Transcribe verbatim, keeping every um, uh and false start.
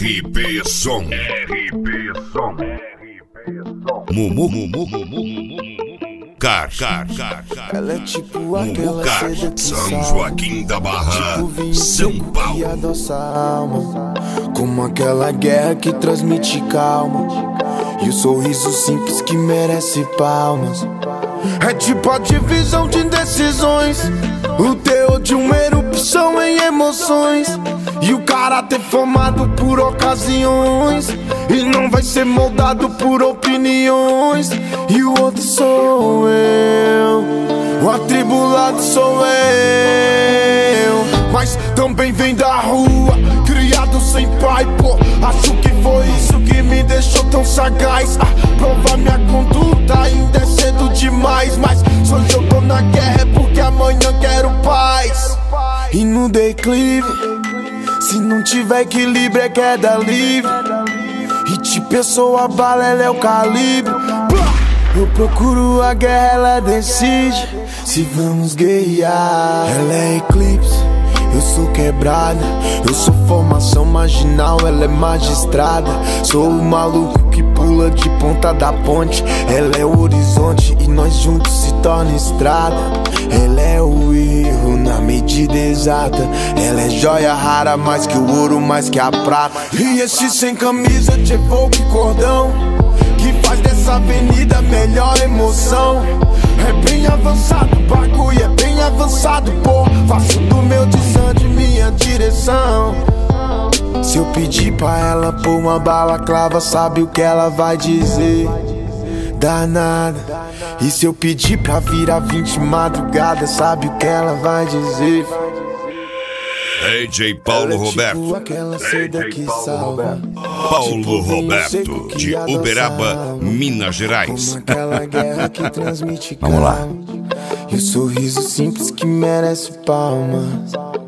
R P Som. R P Som. Mumu, Mumu, Mumu, Car, Car, Car, Car. Ela é tipo Mumu aquela Car, seda que São salva, Joaquim da Barra, tipo vinho São seco que Paulo. adoça a alma, como aquela guerra que transmite calma, e o sorriso simples que merece palmas. É tipo a divisão de decisões, o teor de uma erupção em emoções, e o caráter formado por ocasiões, e não vai ser moldado por opiniões. E o outro sou eu, o atribulado sou eu, mas também vem da rua, criado sem pai, pô. Acho que foi isso que me deixou tão sagaz. Ah, provar minha conduta ainda é cedo demais, mas se hoje eu tô na guerra é porque amanhã quero paz. E no declive, se não tiver equilíbrio é queda livre, e de pessoa bala ela é o calibre. Eu procuro a guerra, ela decide se vamos guerrear. Ela é eclipse, eu sou quebrada, eu sou formação marginal, ela é magistrada. Sou o maluco que pula de ponta da ponte, ela é o horizonte e nós juntos se torna estrada. Ela é o erro na medida exata, ela é joia rara, mais que o ouro, mais que a prata. E esse sem camisa de evoque cordão, que faz dessa avenida melhor emoção. É bem avançado, o bagulho é bem avançado, pô. Faço do meu desande minha direção. Se eu pedir pra ela pôr uma balaclava, sabe o que ela vai dizer? Danada. E se eu pedir pra virar vinte madrugada, sabe o que ela vai dizer? D J Paulo Roberto. Aquela seda que salva, Paulo Roberto, de Uberaba, Minas Gerais. como aquela guerra que transmite Vamos lá. calma, e o sorriso simples que merece palmas.